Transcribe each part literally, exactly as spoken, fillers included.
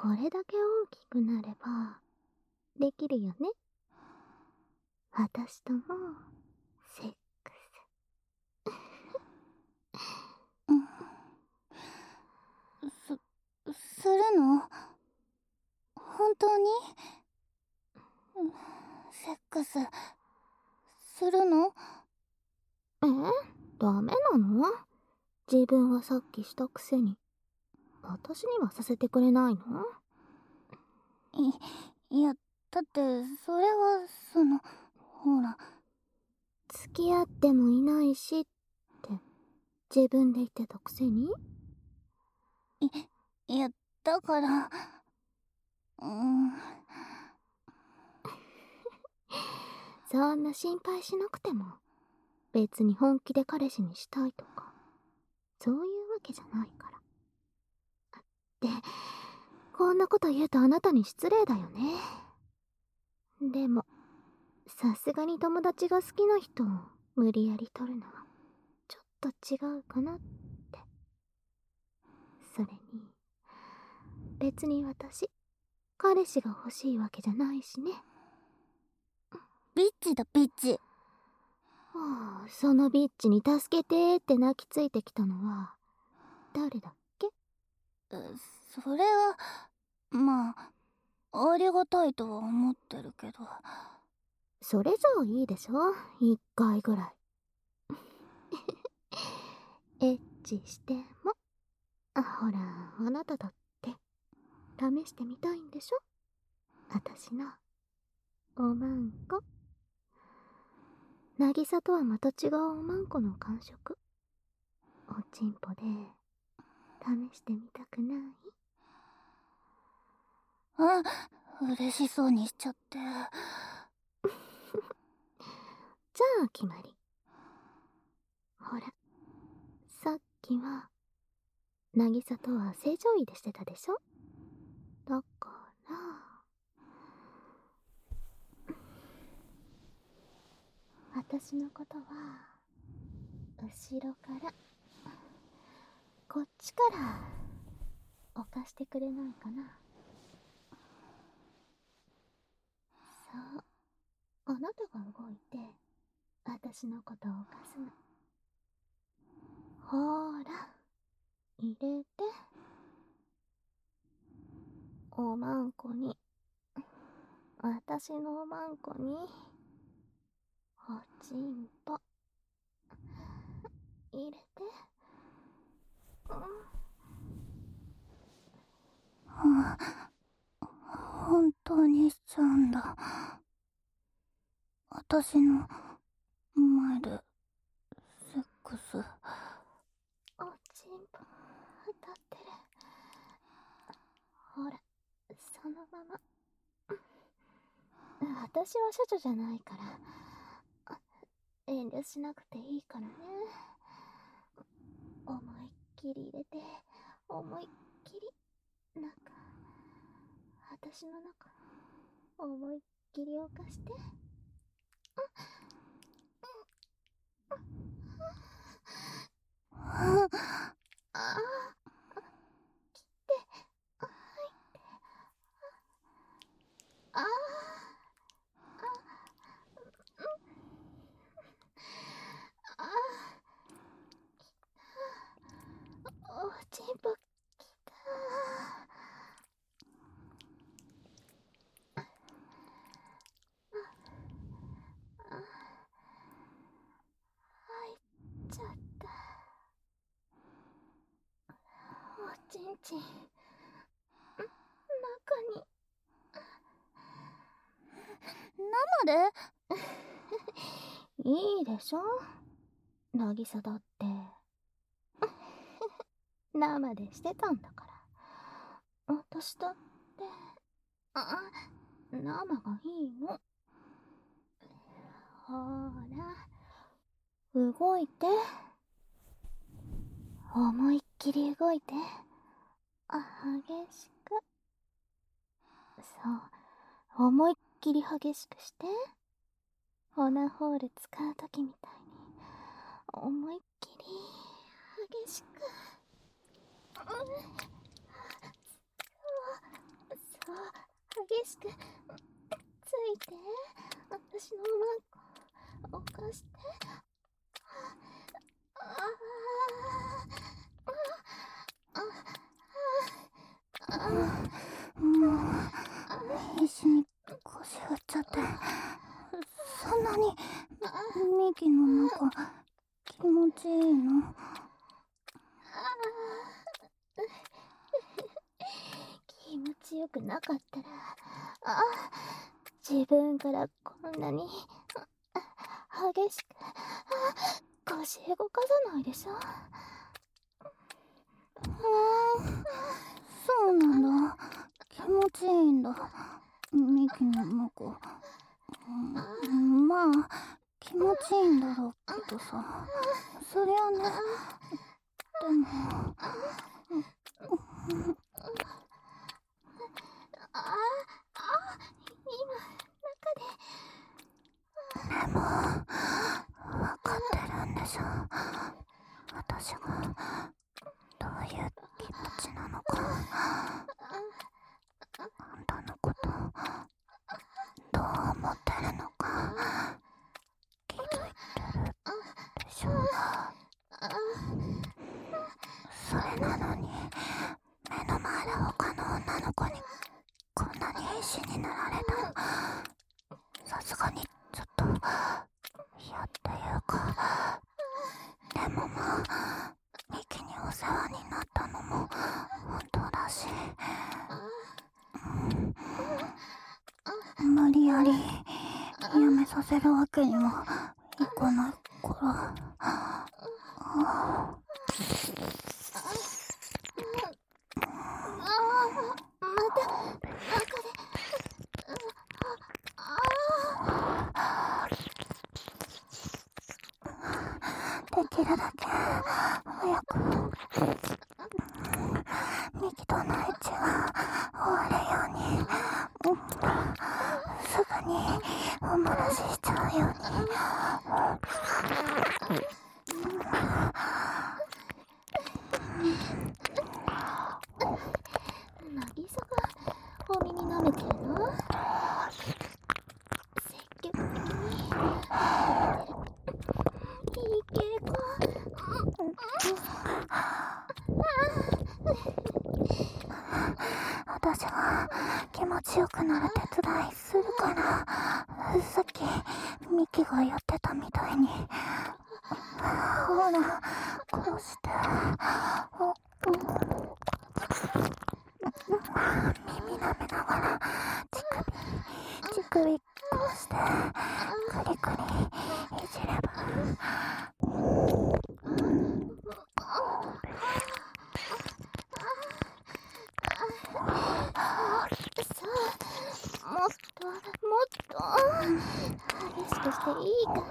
これだけ大きくなればできるよね。私ともセックうん。す、するの？本当に？うん、セックス、するの？ え？ダメなの？自分はさっきしたくせに。私にはさせてくれないの？ い、いや、だって、それは、その、ほら。 付き合ってもいないしって、自分で言ってたくせに？ い、いや、だから、うーん。 そんな心配しなくても、別に本気で彼氏にしたいとか、そういうわけじゃないから。で、こんなこと言うとあなたに失礼だよね。でも、さすがに友達が好きな人を無理やり取るのは、ちょっと違うかなって。それに、別に私、彼氏が欲しいわけじゃないしね。 ビッチだ、ビッチ。 はあ、そのビッチに助けてーって泣きついてきたのは、誰だっけ？ それは、まあ、ありがたいとは思ってるけど。 それじゃあいいでしょ？一回ぐらい。エッチしても。あ、ほら、あなただって、試してみたいんでしょ？私の、おまんこ。渚とはまた違うおまんこの感触。おちんぽで、試してみたくない？ あ、嬉しそうにしちゃって。 じゃあ決まり。ほら、さっきは、渚とは正常位でしてたでしょ？だから、私のことは、後ろから、こっちから、犯してくれないかな？そう、あなたが動いて、私のことを犯すの。ほーら、入れて。おまんこに、私のおまんこに、おちんぽ、入れて。うん。 はあ、本当にしちゃうんだ。私の前でセックス。 おちんぽ、立ってる。ほら、そのまま。私は処女じゃないから、遠慮しなくていいからね。思いっきり入れて、思いっきり、なんか、私の中、思いっきり犯して。 あああ、来て、入って、ああ、あ、うん、ああ、おちんぽ、来た。あ、入っちゃった。おちんちん、中に。 生で？ いいでしょ？渚だって。生でしてたんだから。私だって、あ、生がいいの。ほーら、動いて。思いっきり動いて。あ、激しく。そう、思いっきり激しくして。オナホール使うときみたいに。思いっきり激しく。うん、そう、 しくついて、私のマンコを犯して。ああああもう必死に腰振っちゃって、そんなにミキの中気持ちいいの？ 気持ちよくなかったら、あ自分からこんなに激しく腰動かさないでしょ。 ふーん、そうなんだ。気持ちいいんだ、ミキの中。うん、まあ気持ちいいんだろうけどさ、そりゃね。でもああ今中ででも分かってるんでしょ、私がどういう気持ちなのか。あんたのことどう思ってるのか気づいてるでしょ。それなのに目の前で他の女の子にこんなに必死になられたの、さすがにちょっと嫌っていうか。でもまあミキにお世話になったのも本当だし、うん、無理やりやめさせるわけにもいかないから。できるだけ早くミキとのエッチが終わるように、うん、すぐにお漏らししちゃうように。 渚がお耳舐めてるの？積極的にいい傾向。 私が気持ちよくなる手伝いするから、さっきミキがやってたみたいに、ほらこうして耳舐めながら乳首乳首こうしてクリクリいじれば。 もっともっと激しくしていいから、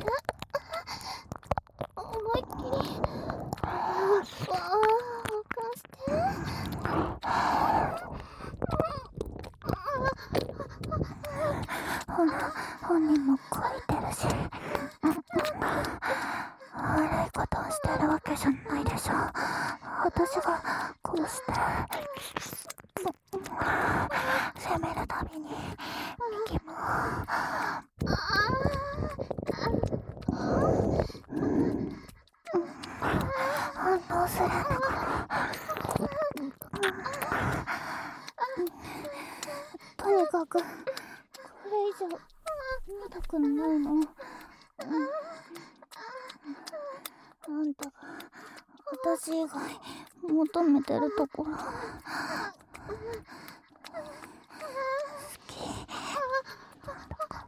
思いっきり動かして。 ほら本人もこいてるし、悪いことをしてるわけじゃないでしょ。私がこうして責めるたびにミキも反応するんだから。とにかくこれ以上見たくないの。あんたが私以外求めてるところ好きだから。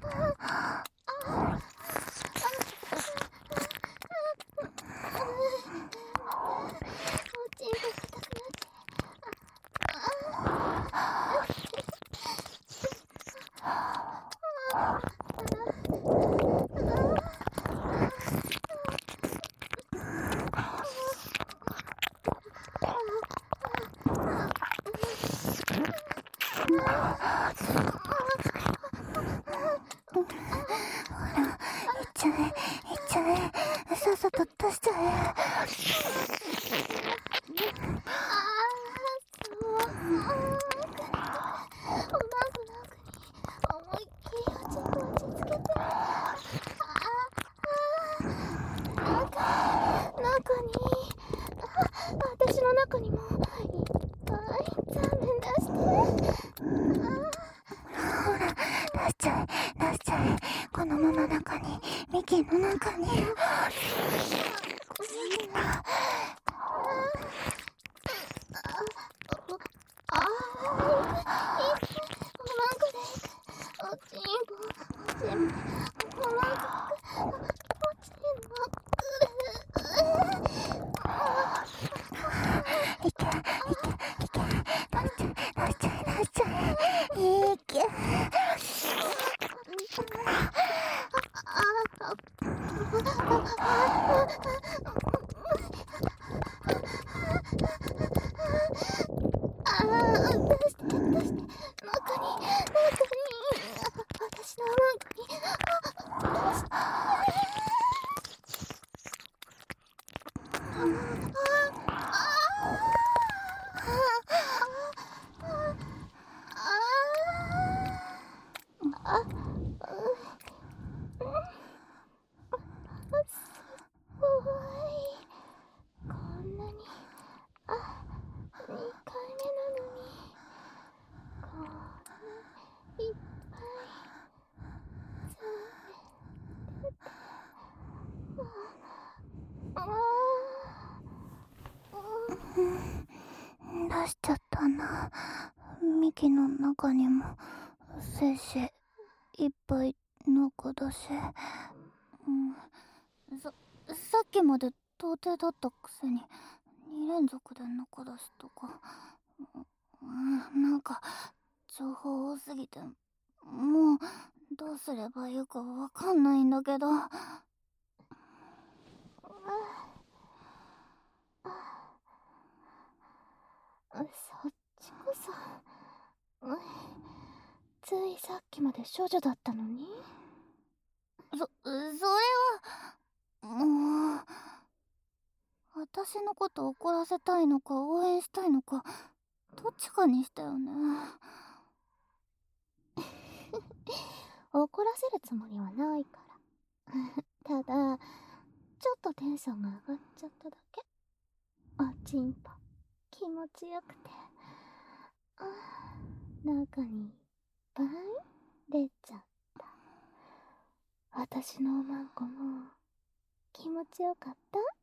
中にもいっぱいザーメン出して。 ほら、出しちゃえ、出しちゃえ。このまま中に、ミキの中に。 ああ、いく、いく、おまんこでいく。おちんぽ、おちんぽ、おまんこく、おちんぽくる。 いけ、いけ、いけ。出しちゃえ、出しちゃえ、出しちゃえ。いけ。 ああ、出して、出して、中に、中に、私のおまんこに、あ、出して。こんなに、あ、にかいめなのに、こんないっぱい、ザーメン出て、ああ、 出しちゃったな。ミキの中にも精子いっぱい中だし、うん、ささっきまで童貞だったくせにに連続で中だしとか、うん、なんか情報多すぎてもうどうすればいいかわかんないんだけど。 そっちこそ、うん、ついさっきまで処女だったのに。 そ、それは、もう、私のこと怒らせたいのか応援したいのか、どっちかにしたよね。 怒らせるつもりはないから。ただ、ちょっとテンションが上がっちゃっただけ。おちんぽ、気持ちよくて。あー、中にいっぱい出ちゃった。私のおまんこも気持ちよかった？